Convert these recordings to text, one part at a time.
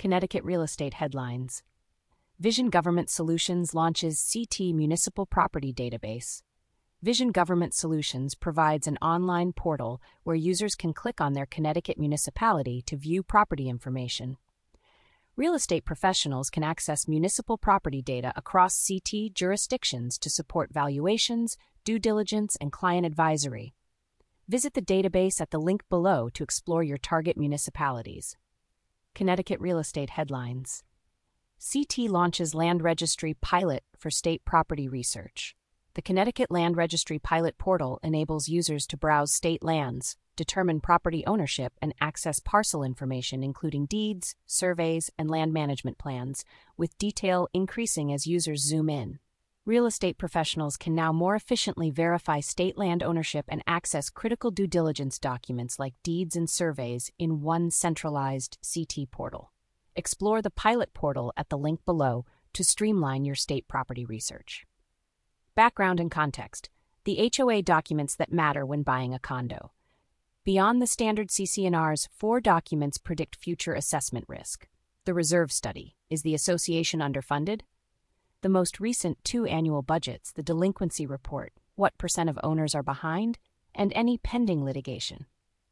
Connecticut real estate headlines. Vision Government Solutions launches CT Municipal Property Database. Vision Government Solutions provides an online portal where users can click on their Connecticut municipality to view property information. Real estate professionals can access municipal property data across CT jurisdictions to support valuations, due diligence, and client advisory. Visit the database at the link below to explore your target municipalities. Connecticut real estate headlines. CT launches Land Registry pilot for state property research. The Connecticut Land Registry pilot portal enables users to browse state lands, determine property ownership, and access parcel information including deeds, surveys, and land management plans, with detail increasing as users zoom in. Real estate professionals can now more efficiently verify state land ownership and access critical due diligence documents like deeds and surveys in one centralized CT portal. Explore the pilot portal at the link below to streamline your state property research. Background and context. The HOA documents that matter when buying a condo. Beyond the standard CC&Rs, 4 documents predict future assessment risk. The reserve study. Is the association underfunded? The most recent 2 annual budgets, the delinquency report, what % of owners are behind, and any pending litigation.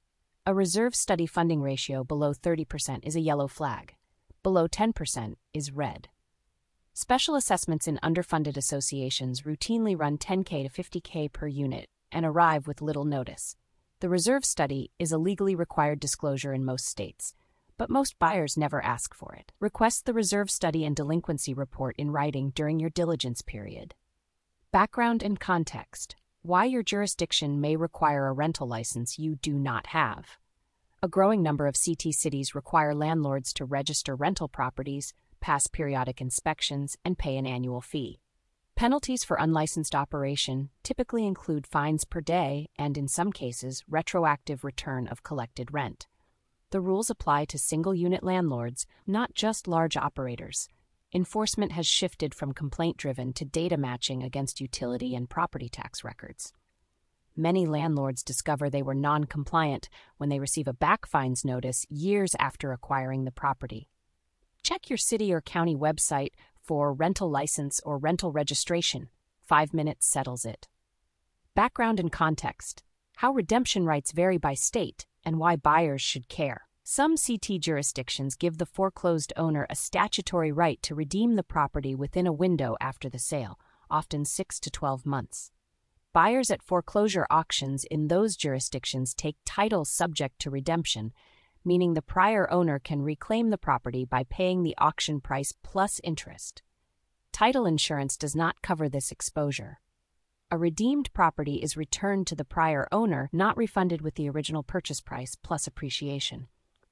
A reserve study funding ratio below 30% is a yellow flag. Below 10% is red. Special assessments in underfunded associations routinely run $10K to $50K per unit and arrive with little notice. The reserve study is a legally required disclosure in most states, but most buyers never ask for it. Request the reserve study and delinquency report in writing during your diligence period. Background and context. Why your jurisdiction may require a rental license you do not have. A growing number of CT cities require landlords to register rental properties, pass periodic inspections, and pay an annual fee. Penalties for unlicensed operation typically include fines per day and, in some cases, retroactive return of collected rent. The rules apply to single-unit landlords, not just large operators. Enforcement has shifted from complaint-driven to data matching against utility and property tax records. Many landlords discover they were non-compliant when they receive a back fines notice years after acquiring the property. Check your city or county website for rental license or rental registration. 5 minutes settles it. Background and context. How redemption rights vary by state and why buyers should care. Some CT jurisdictions give the foreclosed owner a statutory right to redeem the property within a window after the sale, often 6 to 12 months. Buyers at foreclosure auctions in those jurisdictions take title subject to redemption, meaning the prior owner can reclaim the property by paying the auction price plus interest. Title insurance does not cover this exposure. A redeemed property is returned to the prior owner, not refunded with the original purchase price plus appreciation.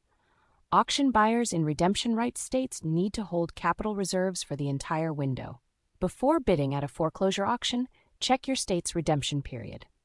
Auction buyers in redemption rights states need to hold capital reserves for the entire window. Before bidding at a foreclosure auction, check your state's redemption period.